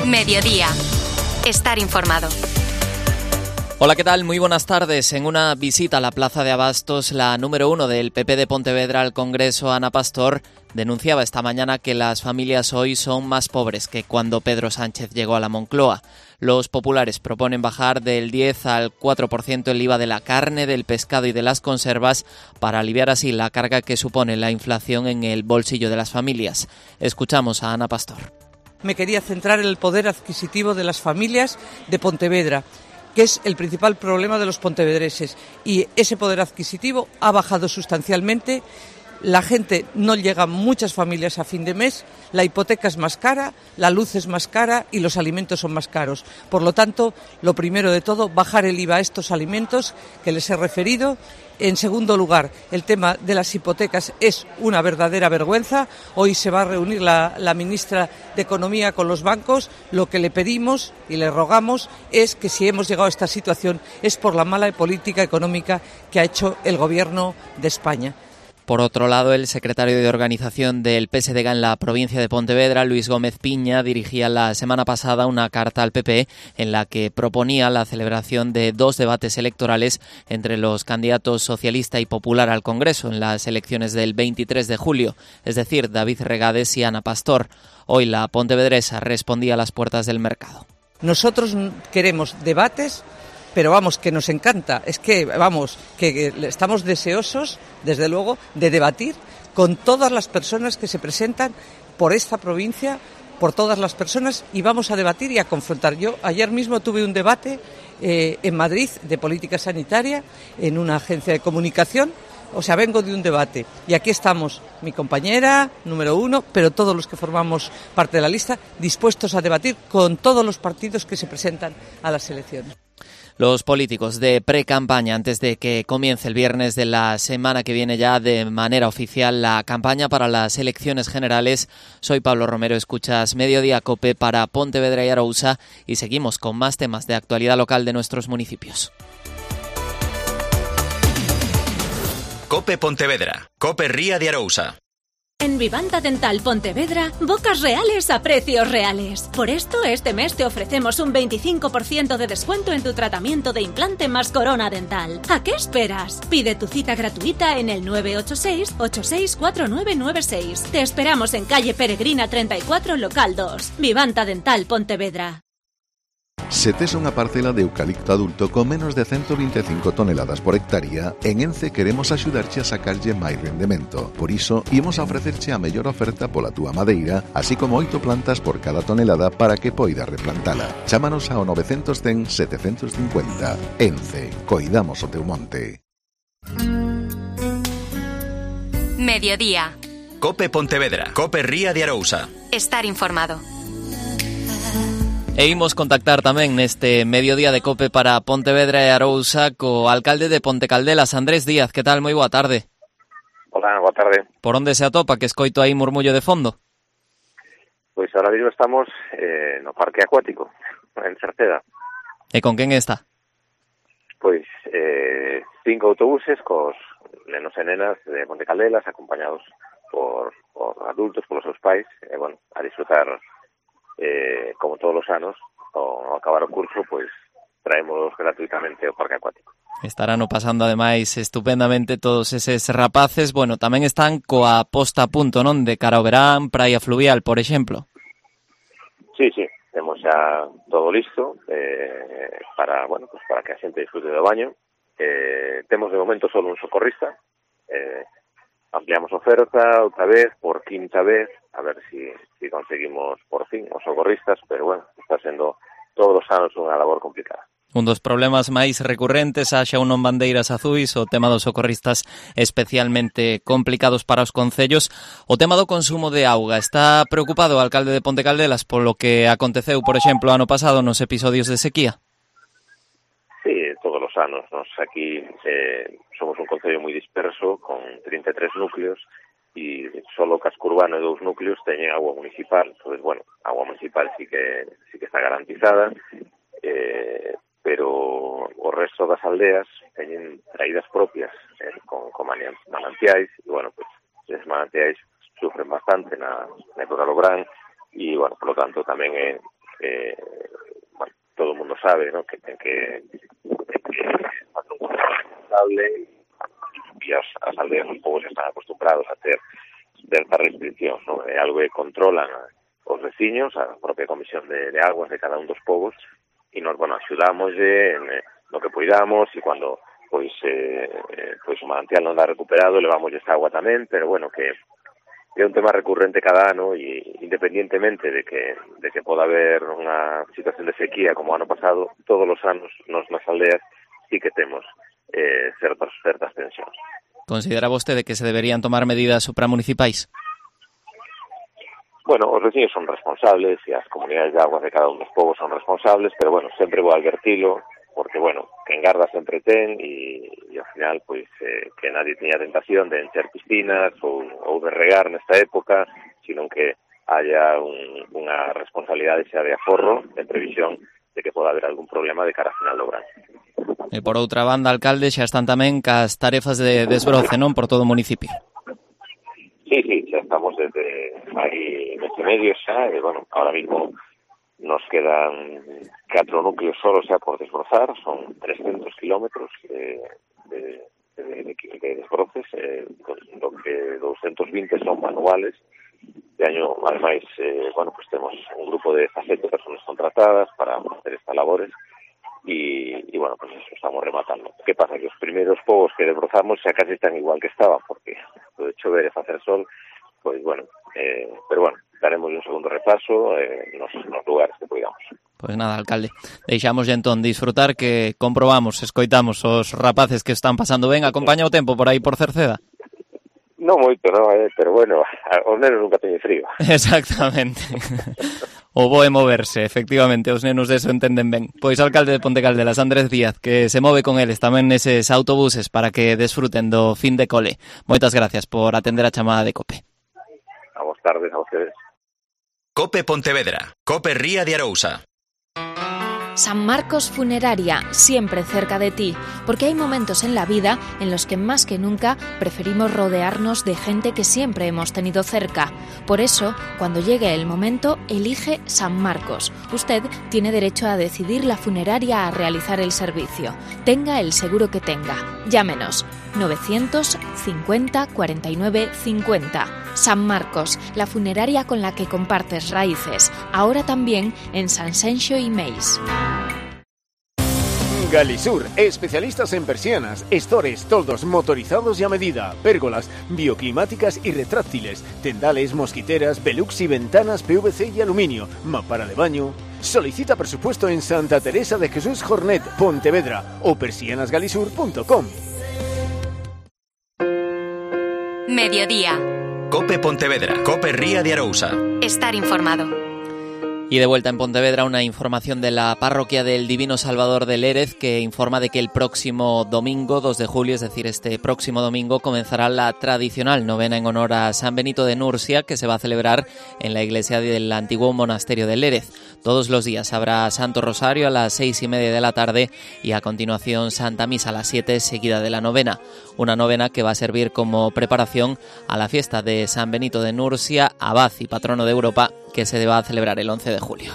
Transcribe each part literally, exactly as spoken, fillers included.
Mediodía. Estar informado. Hola, ¿qué tal? Muy buenas tardes. En una visita a la Plaza de Abastos, la número uno del P P de Pontevedra al Congreso, Ana Pastor, denunciaba esta mañana que las familias hoy son más pobres que cuando Pedro Sánchez llegó a la Moncloa. Los populares proponen bajar del diez al cuatro por ciento el I V A de la carne, del pescado y de las conservas para aliviar así la carga que supone la inflación en el bolsillo de las familias. Escuchamos a Ana Pastor. Me quería centrar en el poder adquisitivo de las familias de Pontevedra, que es el principal problema de los pontevedreses, y ese poder adquisitivo ha bajado sustancialmente. La gente no llega, muchas familias, a fin de mes, la hipoteca es más cara, la luz es más cara y los alimentos son más caros. Por lo tanto, lo primero de todo, bajar el I V A a estos alimentos que les he referido. En segundo lugar, el tema de las hipotecas es una verdadera vergüenza. Hoy se va a reunir la, la ministra de Economía con los bancos. Lo que le pedimos y le rogamos es que si hemos llegado a esta situación es por la mala política económica que ha hecho el Gobierno de España. Por otro lado, el secretario de organización del P S D G en la provincia de Pontevedra, Luis Gómez Piña, dirigía la semana pasada una carta al P P en la que proponía la celebración de dos debates electorales entre los candidatos socialista y popular al Congreso en las elecciones del veintitrés de julio, es decir, David Regades y Ana Pastor. Hoy la pontevedresa respondía a las puertas del mercado. Nosotros queremos debates, pero vamos, que nos encanta, es que, vamos, que estamos deseosos, desde luego, de debatir con todas las personas que se presentan por esta provincia, por todas las personas, y vamos a debatir y a confrontar. Yo ayer mismo tuve un debate eh, en Madrid de política sanitaria en una agencia de comunicación. O sea, vengo de un debate y aquí estamos, mi compañera, número uno, pero todos los que formamos parte de la lista, dispuestos a debatir con todos los partidos que se presentan a las elecciones. Los políticos de pre-campaña, antes de que comience el viernes de la semana que viene ya de manera oficial la campaña para las elecciones generales. Soy Pablo Romero, escuchas Mediodía COPE para Pontevedra y Arousa y seguimos con más temas de actualidad local de nuestros municipios. COPE Pontevedra, COPE Ría de Arousa. En Vivanta Dental Pontevedra, bocas reales a precios reales. Por esto, este mes te ofrecemos un veinticinco por ciento de descuento en tu tratamiento de implante más corona dental. ¿A qué esperas? Pide tu cita gratuita en el nueve ocho seis, ocho seis cuatro nueve nueve seis. Te esperamos en calle Peregrina treinta y cuatro, local dos. Vivanta Dental Pontevedra. Se tes unha parcela de eucalipto adulto con menos de ciento veinticinco toneladas por hectárea, en Ence queremos axudarche a sacarlle máis rendemento. Por iso, imos a ofrecerche a mellor oferta pola túa madeira, así como oito plantas por cada tonelada para que poidas replantala. Chámanos ao nove cero cero, sete cinco cero. Ence, coidamos o teu monte. Mediodía. COPE Pontevedra, COPE Ría de Arousa. Estar informado. E imos contactar tamén neste mediodía de COPE para Pontevedra e Arousa co alcalde de Pontecaldelas, Andrés Díaz. Que tal? Moi boa tarde. Hola, boa tarde. Por onde se atopa, que escoito aí murmullo de fondo? Pois ahora mismo estamos eh, no parque acuático, en Cerceda. E con quen está? Pois eh, cinco autobuses cos nenos e nenas de Pontecaldelas, acompañados por, por adultos, polos seus pais, e, bueno, a disfrutar, eh, como todos os anos, ao acabar o curso, pois traemos gratuitamente ao parque acuático. Estarán o pasando ademais estupendamente todos eses rapaces. Bueno, tamén están coa posta a punto, non? De cara ao verán, praia fluvial, por exemplo. Sí, sí, temos xa todo listo eh, para, bueno, pues para que a xente disfrute do baño. Eh, temos de momento solo un socorrista. Eh, ampliamos oferta outra vez, por quinta vez, a ver si, si conseguimos por fin os socorristas, pero bueno, está sendo todos os anos unha labor complicada. Un dos problemas máis recurrentes, xa un non bandeiras azuis, o tema dos socorristas especialmente complicados para os concellos. O tema do consumo de auga. Está preocupado o alcalde de Pontecaldelas polo que aconteceu, por exemplo, ano pasado nos episodios de sequía? Sí, todos os anos. Nos aquí eh, somos un concello moi disperso, con trinta e tres núcleos, e solo o casco urbano e dous núcleos teñen agua municipal. Entonces, bueno, agua municipal sí que sí que está garantizada, eh, pero o resto das aldeas teñen traídas propias eh, con, con manantiais, e, bueno, pues, esos manantiais sufren bastante na, na época do verán, e, bueno, por lo tanto, tamén é eh, bueno, todo o mundo sabe, ¿no? que ten que, ten que facer un control responsable e as, as aldeas dos povos están acostumbrados a ter certas restriccións, ¿no? É algo que controlan os veciños, a propia comisión de, de aguas de cada un dos povos, e nos, bueno, axudamos en eh, no que poidamos, e cando pois eh, pois o manantial non dá recuperado, levamos esta agua tamén, pero bueno, que é un tema recurrente cada ano e independientemente de que de que poda haber unha situación de sequía como o ano pasado, todos os anos nos nas aldeas sí que temos eh, certas, certas tensións. Considera vostede que se deberían tomar medidas supramunicipais? Bueno, os vecinos son responsables e as comunidades de aguas de cada un dos povos son responsables, pero bueno, sempre vou advertilo, porque bueno, que engarda sempre ten e, e ao final, pois, eh, que nadie teña tentación de encher piscinas ou, ou de regar nesta época, sino que haya un, unha responsabilidade xa de aforro en previsión de que poda haber algún problema de cara a final do verán. E por outra banda, alcalde, xa están tamén cas tarefas de desbroce, non, por todo o municipio? Sí, sí, xa estamos desde aí neste medio xa, e, bueno, ahora mismo nos quedan catro núcleos solo xa por desbrozar, son trescentos kilómetros de, de, de, de, de desbroces, eh, do que doscientos veinte son manuales. De año, ademais, eh, bueno, pues temos un grupo de dezasete personas contratadas para hacer estas labores, y, y bueno, pues eso, estamos rematando. ¿Qué pasa? Que os primeros povos que desbrozamos xa casi están igual que estaban, porque de chover e facer sol, pues bueno, eh, pero bueno, daremos un segundo repaso eh, nos, nos lugares que podamos. Pois nada, alcalde, deixamos entón disfrutar, que comprobamos, escoitamos os rapaces que están pasando ben. Acompaña o tempo por aí por Cerceda? Non moito, non, eh, pero bueno, os nenos nunca teñen frío. Exactamente. O bo é moverse, efectivamente, os nenos deso entenden ben. Pois alcalde de Ponte Caldelas, Andrés Díaz, que se move con eles tamén neses autobuses para que desfruten do fin de cole. Moitas gracias por atender a chamada de COPE. A vos tardes, a vostedes. COPE Pontevedra, COPE Ría de Arousa. San Marcos Funeraria, siempre cerca de ti, porque hay momentos en la vida en los que más que nunca preferimos rodearnos de gente que siempre hemos tenido cerca. Por eso, cuando llegue el momento, elige San Marcos. Usted tiene derecho a decidir la funeraria a realizar el servicio. Tenga el seguro que tenga. Llámenos novecientos cincuenta cuarenta y nueve cincuenta. San Marcos, la funeraria con la que compartes raíces. Ahora también en Sanxenxo y Meis. Galisur, especialistas en persianas, estores, toldos motorizados y a medida, pérgolas, bioclimáticas y retráctiles, tendales, mosquiteras, velux y ventanas P V C y aluminio, mampara de baño. Solicita presupuesto en Santa Teresa de Jesús Jornet, Pontevedra o persianas galisur punto com. Mediodía. COPE Pontevedra, COPE Ría de Arousa. Estar informado. Y de vuelta en Pontevedra, una información de la parroquia del Divino Salvador de Lérez, que informa de que el próximo domingo, dos de julio, es decir, este próximo domingo, comenzará la tradicional novena en honor a San Benito de Nursia, que se va a celebrar en la iglesia del antiguo monasterio de Lérez. Todos los días habrá Santo Rosario a las seis y media de la tarde y a continuación Santa Misa a las siete, seguida de la novena. Una novena que va a servir como preparación a la fiesta de San Benito de Nursia, abad y patrono de Europa, que se va a celebrar el once de julio.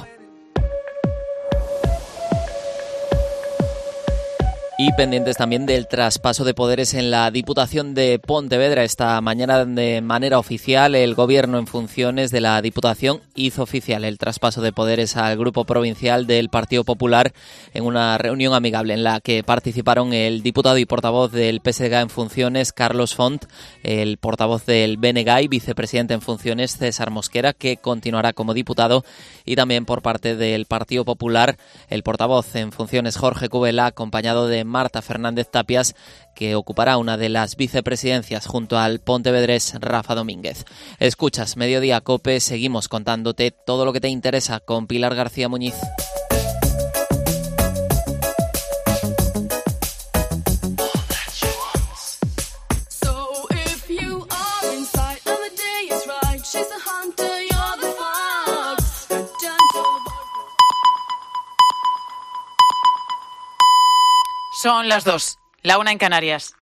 Y pendientes también del traspaso de poderes en la Diputación de Pontevedra. Esta mañana, de manera oficial, el Gobierno en funciones de la Diputación hizo oficial el traspaso de poderes al Grupo Provincial del Partido Popular en una reunión amigable en la que participaron el diputado y portavoz del P S D G en funciones, Carlos Font, el portavoz del B N G y vicepresidente en funciones, César Mosquera, que continuará como diputado, y también por parte del Partido Popular, el portavoz en funciones, Jorge Cubela, acompañado de Marta Fernández Tapias, que ocupará una de las vicepresidencias junto al pontevedrés Rafa Domínguez. Escuchas Mediodía COPE, seguimos contándote todo lo que te interesa con Pilar García Muñiz. Son las dos, la una en Canarias.